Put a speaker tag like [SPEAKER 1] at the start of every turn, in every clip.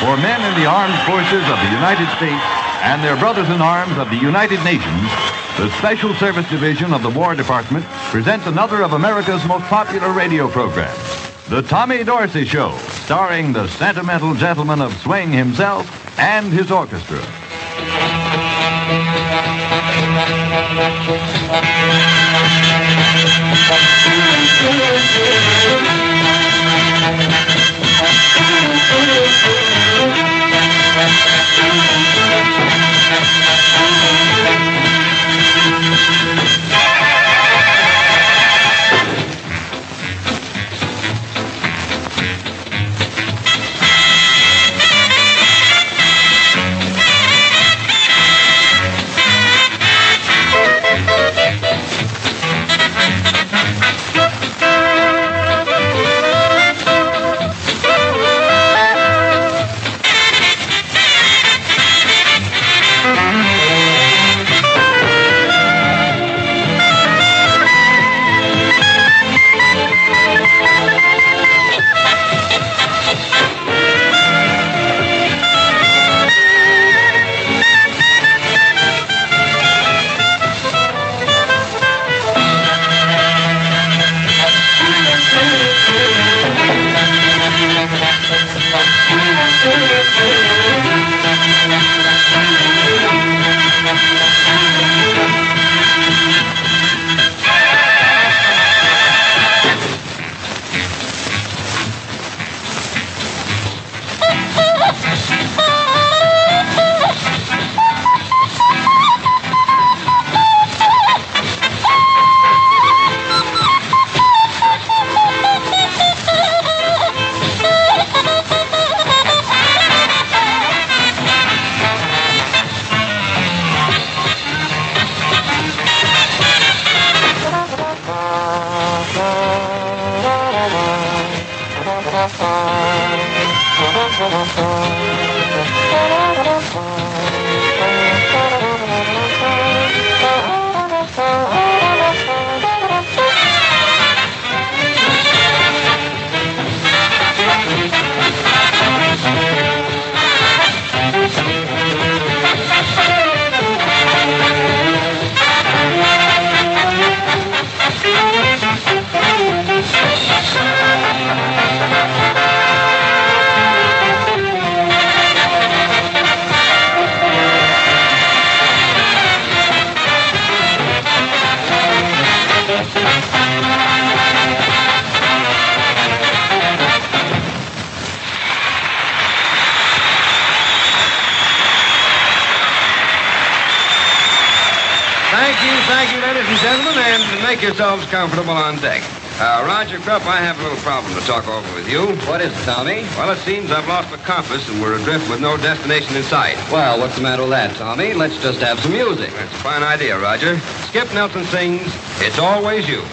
[SPEAKER 1] For men in the armed forces of the United States and their brothers in arms of the United Nations, the Special Service Division of the War Department presents another of America's most popular radio programs, The Tommy Dorsey Show, starring the sentimental gentleman of swing himself and his orchestra.
[SPEAKER 2] Thank you, ladies and gentlemen, and make yourselves comfortable on deck. Roger Krupp, I have a little problem to talk over with you.
[SPEAKER 3] What is it, Tommy?
[SPEAKER 2] Well, it seems I've lost the compass and we're adrift with no destination in sight.
[SPEAKER 3] Well, what's the matter with that, Tommy? Let's just have some music.
[SPEAKER 2] That's a fine idea, Roger. Skip Nelson sings, It's Always You.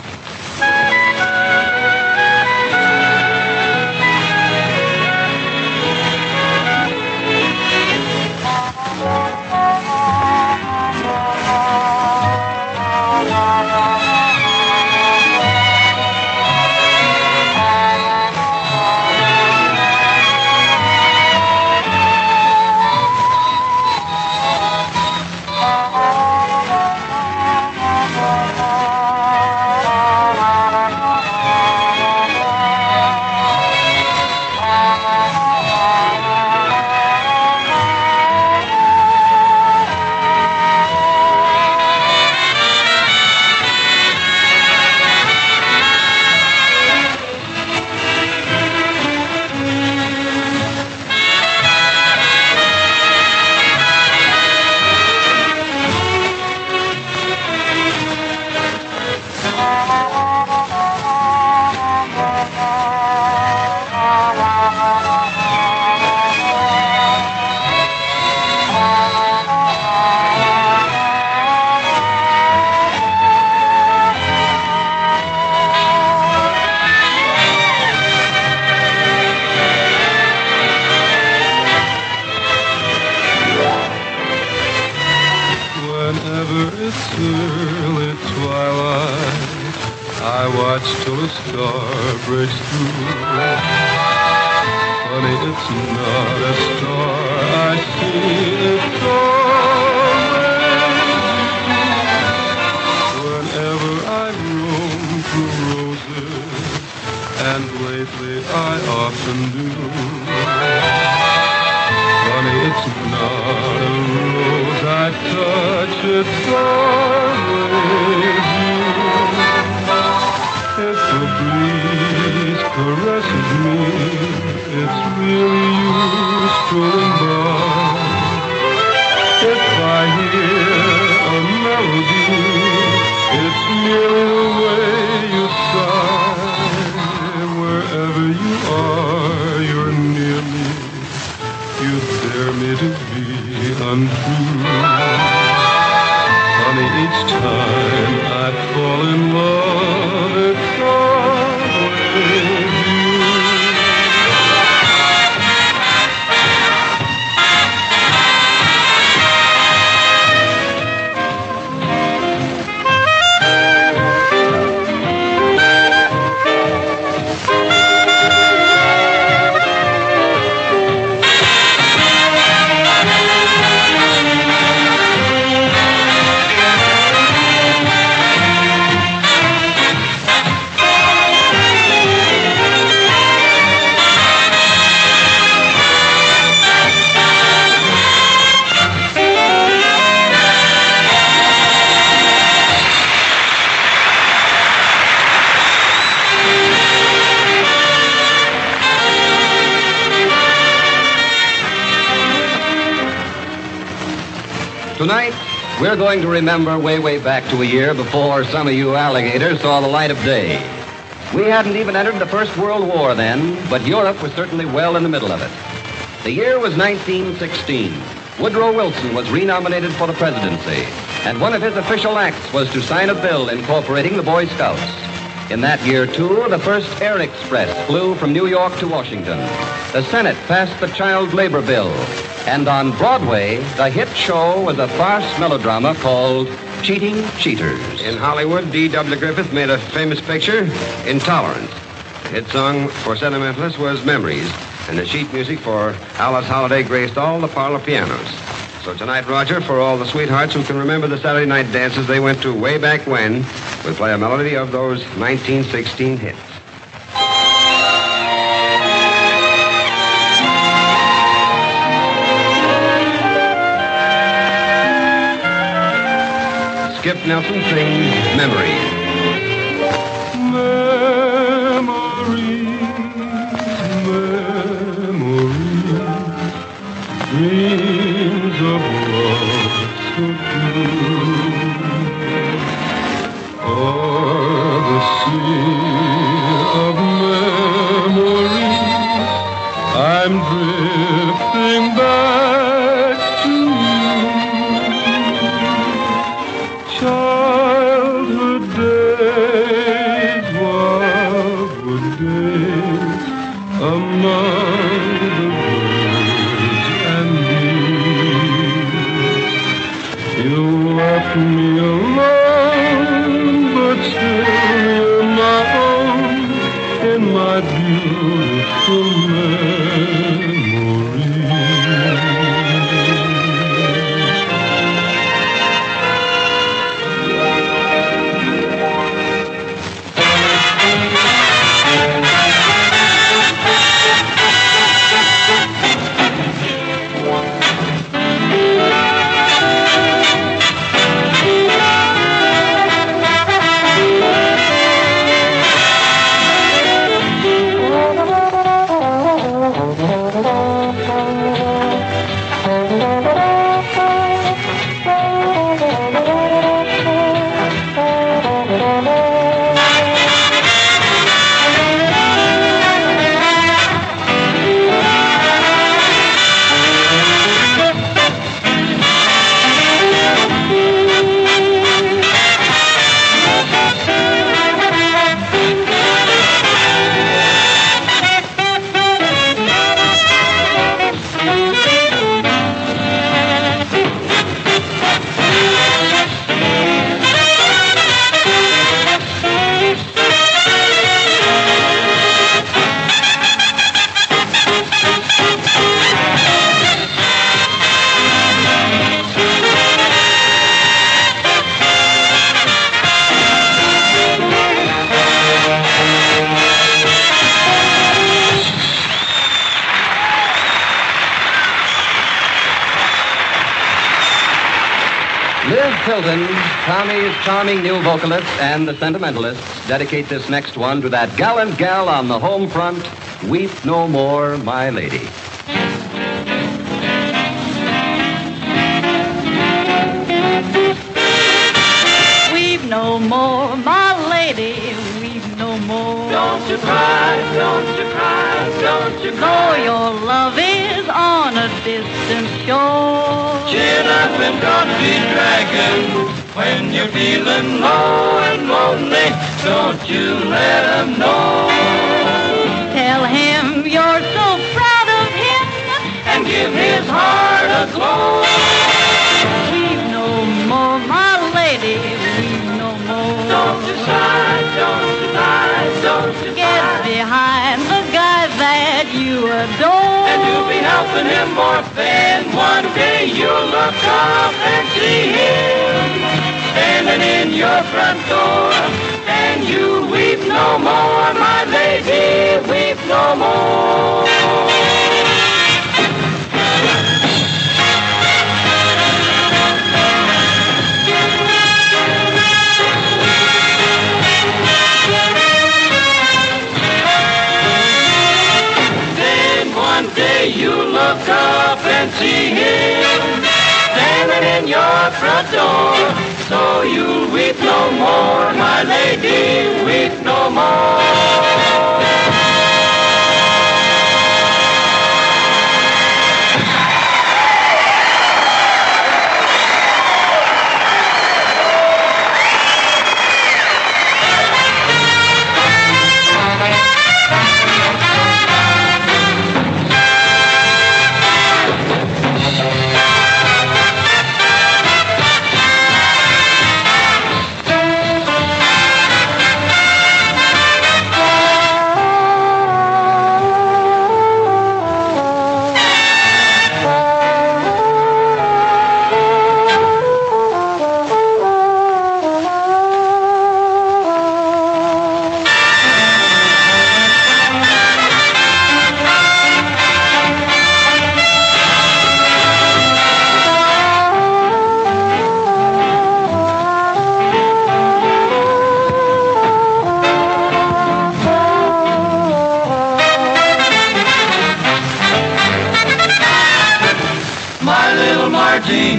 [SPEAKER 4] early twilight, I watch till a star breaks through. Honey, it's not a star I see, it's always you. Whenever I roam through roses, and lately I often do. Honey, it's not a rose I touch, it's always you. If the breeze caresses me, it's really you strolling by. If I hear a melody, it's merely the way you sigh. Wherever you are, you're near me. You dare me to be untrue. Honey, each time I fall in love, it's always you.
[SPEAKER 3] Tonight, we're going to remember way back to a year before some of you alligators saw the light of day. We hadn't even entered the First World War then, but Europe was certainly well in the middle of it. The year was 1916. Woodrow Wilson was renominated for the presidency, and one of his official acts was to sign a bill incorporating the Boy Scouts. In that year, too, the first Air Express flew from New York to Washington. The Senate passed the Child Labor Bill. And on Broadway, the hit show was a farce melodrama called Cheating Cheaters.
[SPEAKER 2] In Hollywood, D.W. Griffith made a famous picture, Intolerance. The hit song for sentimentalists was Memories, and the sheet music for Alice Holiday graced all the parlor pianos. So tonight, Roger, for all the sweethearts who can remember the Saturday night dances they went to way back when, we'll play a melody of those 1916 hits. Skip Nelson sings Memories.
[SPEAKER 4] Dreams of love so true, o'er the sea of memories, I'm drifting back to you. Childhood days, wildwood days, among the you left me alone, but still you're my own in my beautiful memories.
[SPEAKER 3] Liz Tilton, Tommy's charming new vocalist, and the Sentimentalists dedicate this next one to that gallant gal on the home front, Weep No More, My Lady.
[SPEAKER 5] Weep no more, my lady, weep no more.
[SPEAKER 6] Don't you cry, don't you cry, don't you
[SPEAKER 5] Though
[SPEAKER 6] cry.
[SPEAKER 5] your love is on a distant shore.
[SPEAKER 6] Chin up and don't be dragging. When you're feeling low and lonely, don't you let him know.
[SPEAKER 5] Tell him you're so proud of him
[SPEAKER 6] And give his heart a glow.
[SPEAKER 5] Weep no more, my lady, weep no more.
[SPEAKER 6] Don't you sigh, don't you cry, don't you
[SPEAKER 5] Get
[SPEAKER 6] cry.
[SPEAKER 5] behind the guy that you adore.
[SPEAKER 6] And you'll be helping him more than one day. You'll look up and see him standing in your front door. And you weep no more, my lady, weep no more. Then one day you look up and see him standing in your front door. So you weep no more, my lady, weep no more. My little Margie,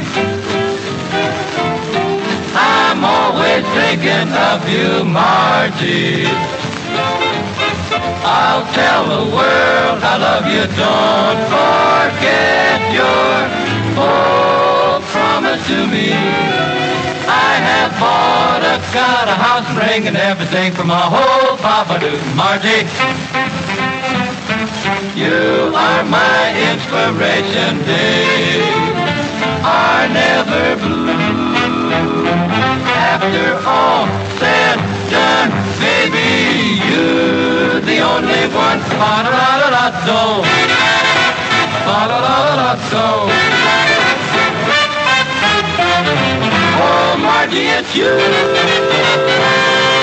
[SPEAKER 6] I'm always thinking of you, Margie. I'll tell the world I love you. Don't forget your old promise to me. I have got a house and ring and everything for my whole papa do, Margie. You are my inspiration, days are never blue. After all said, done, baby, you're the only one. Ba-da-da-da-da-do. Ba-da-da-da-da-do. Oh, Margie, it's you.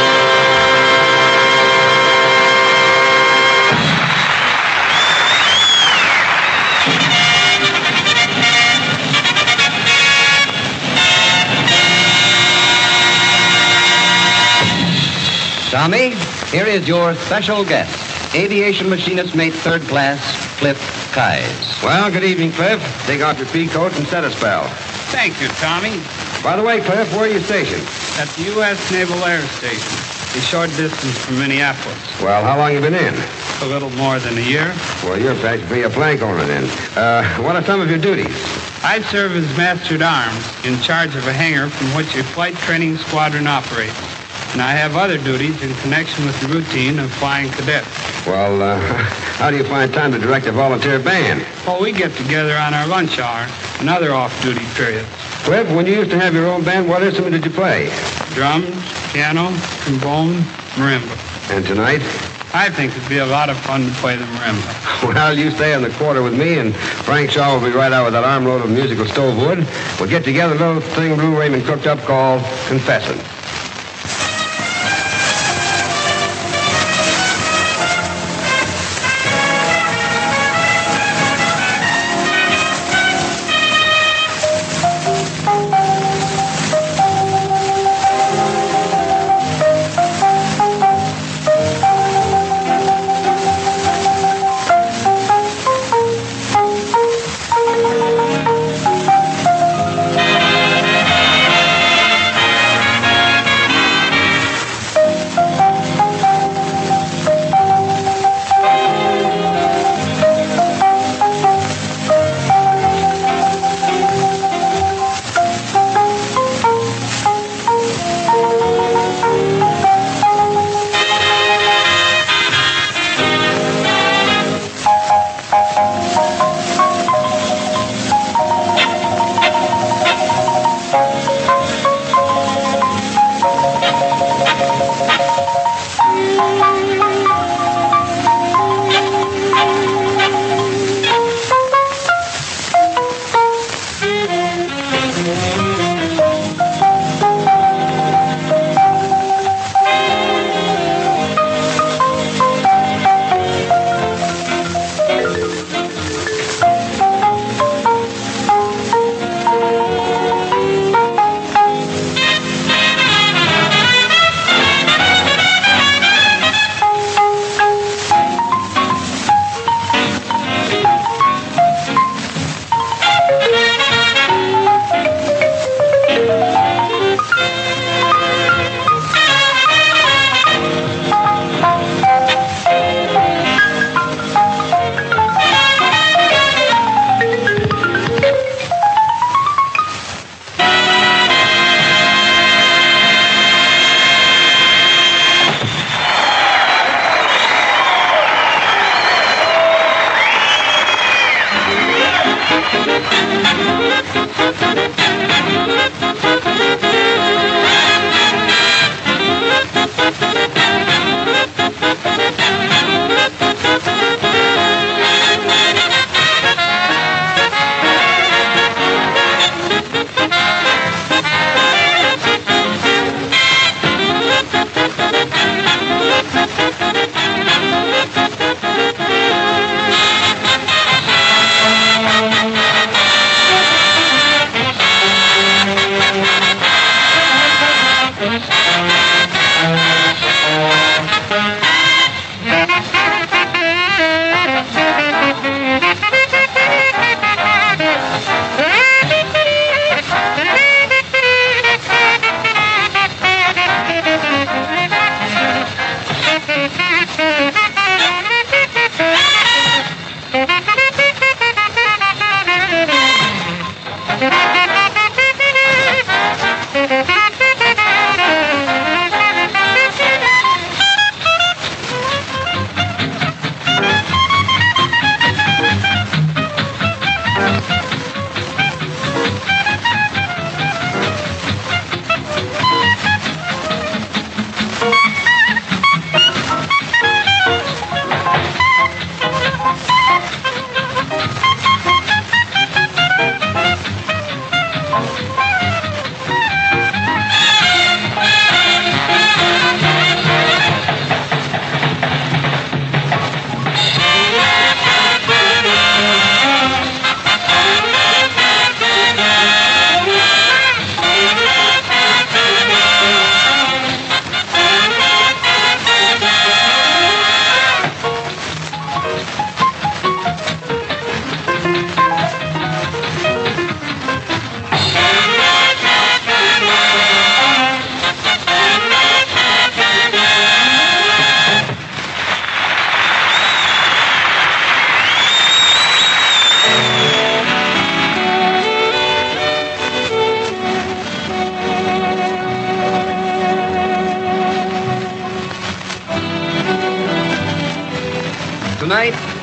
[SPEAKER 3] Tommy, here is your special guest, aviation machinist mate third class, Cliff Keyes.
[SPEAKER 2] Well, good evening, Cliff. Take off your pea coat and set a spell.
[SPEAKER 7] Thank you, Tommy.
[SPEAKER 2] By the way, Cliff, where are you stationed?
[SPEAKER 7] At the U.S. Naval Air Station, a short distance from Minneapolis.
[SPEAKER 2] Well, how long you been in?
[SPEAKER 7] A little more than a year.
[SPEAKER 2] Well, you're practically a plank owner then. What are some of your duties?
[SPEAKER 7] I serve as master at arms, in charge of a hangar from which a flight training squadron operates. And I have other duties in connection with the routine of flying cadets.
[SPEAKER 2] Well, how do you find time to direct a volunteer band?
[SPEAKER 7] Well, we get together on our lunch hour and other off-duty periods.
[SPEAKER 2] Cliff, when you used to have your own band, what instrument did you play?
[SPEAKER 7] Drums, piano, trombone, marimba.
[SPEAKER 2] And tonight?
[SPEAKER 7] I think it'd be a lot of fun to play the marimba.
[SPEAKER 2] Well, you stay in the quarter with me, and Frank Shaw will be right out with that armload of musical stove wood. We'll get together a little thing Blue Raymond cooked up called Confessin'.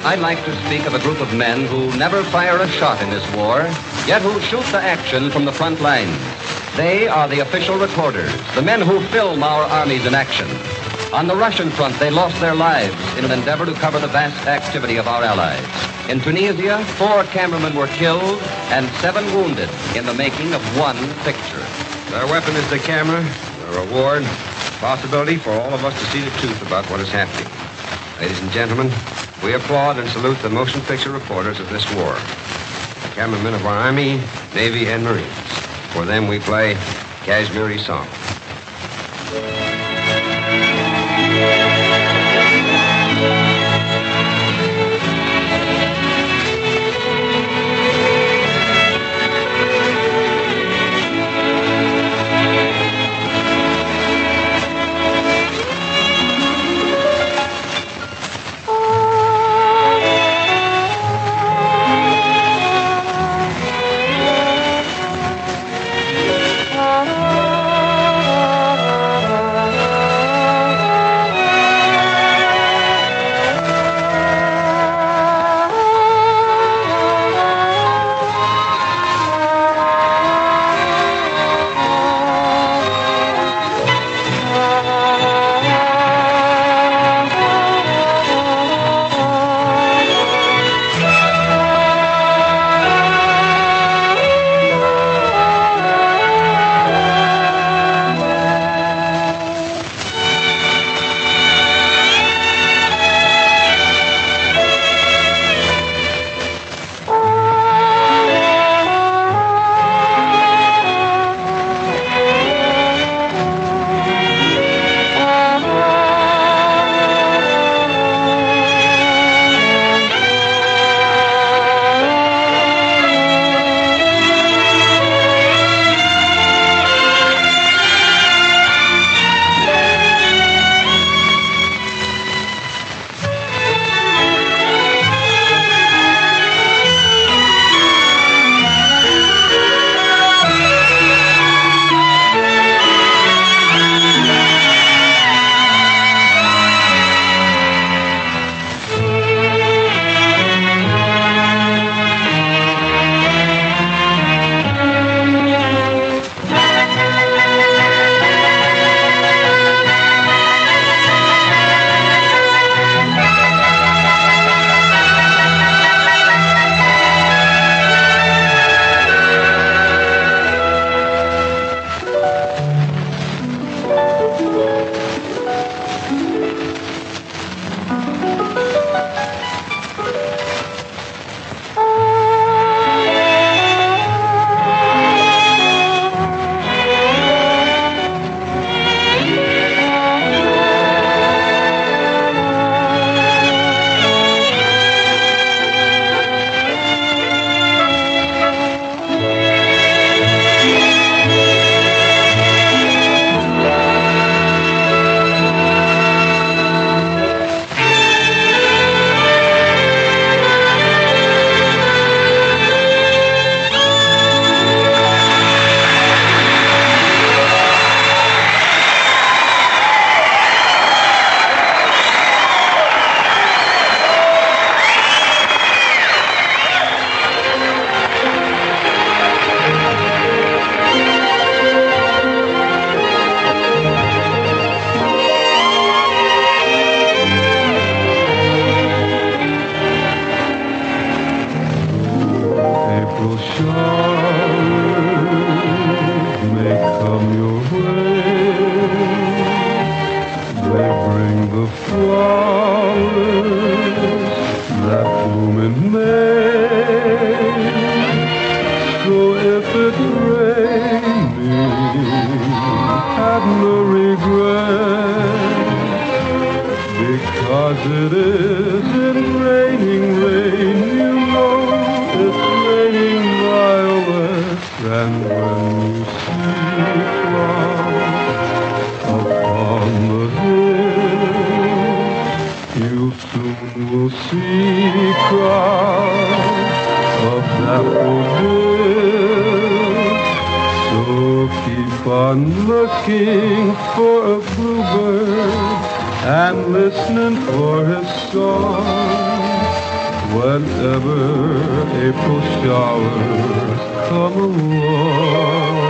[SPEAKER 3] I'd like to speak of a group of men who never fire a shot in this war, yet who shoot the action from the front lines. They are the official recorders, the men who film our armies in action. On the Russian front, they lost their lives in an endeavor to cover the vast activity of our allies. In Tunisia, 4 cameramen were killed and 7 wounded in the making of one picture.
[SPEAKER 2] Our weapon is the camera, the reward, possibility for all of us to see the truth about what is happening. Ladies and gentlemen, we applaud and salute the motion picture reporters of this war, the cameramen of our Army, Navy, and Marines. For them, we play Kashmiri Song.
[SPEAKER 4] whenever April showers come along.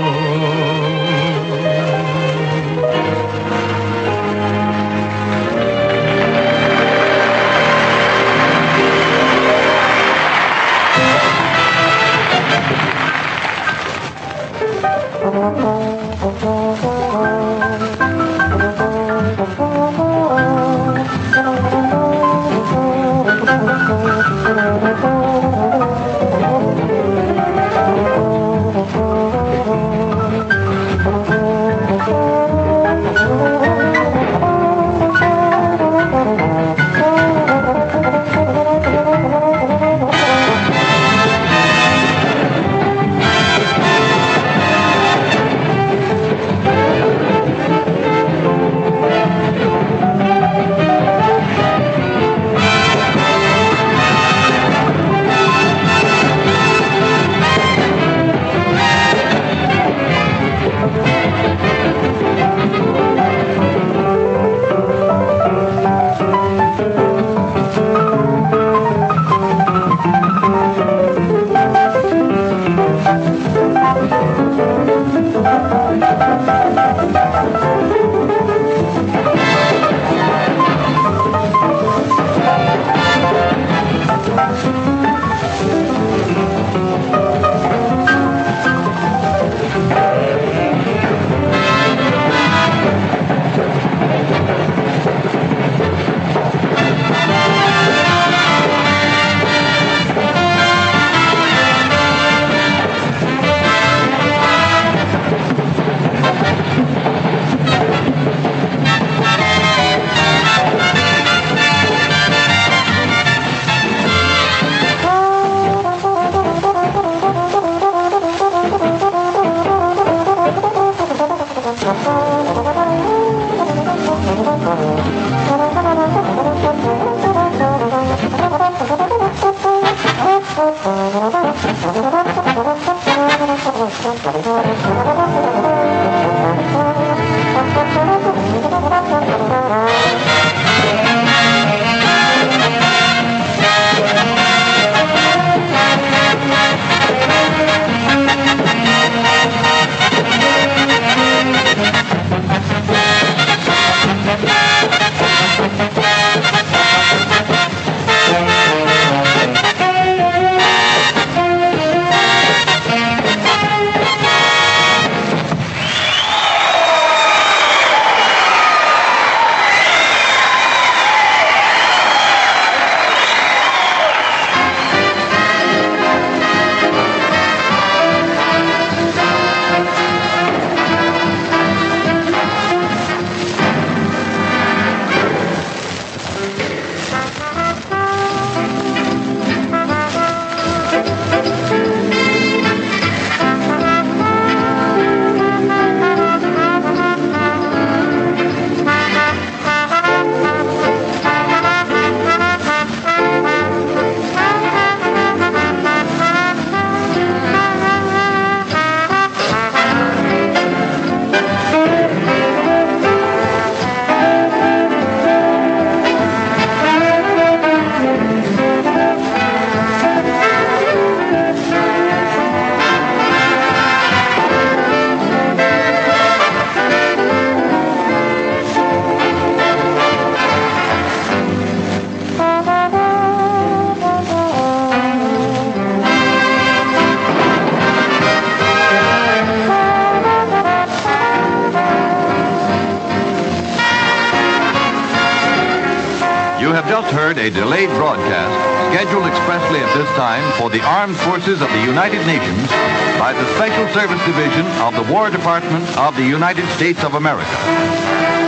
[SPEAKER 1] Heard a delayed broadcast scheduled expressly at this time for the Armed Forces of the United Nations by the Special Service Division of the War Department of the United States of America.